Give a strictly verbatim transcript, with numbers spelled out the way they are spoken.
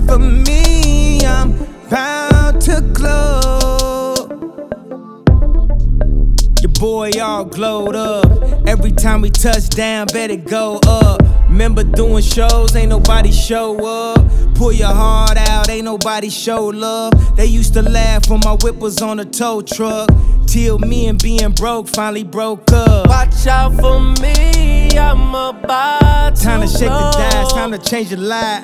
for me, I'm bound to glow. Your boy all glowed up. Every time we touch down, bet it go up. Remember doing shows, ain't nobody show up. Pull your heart out, ain't nobody show love. They used to laugh when my whip was on a tow truck. Till me and being broke finally broke up. Watch out for me, I'm about to Time to shake blow. the dice, time to change your life.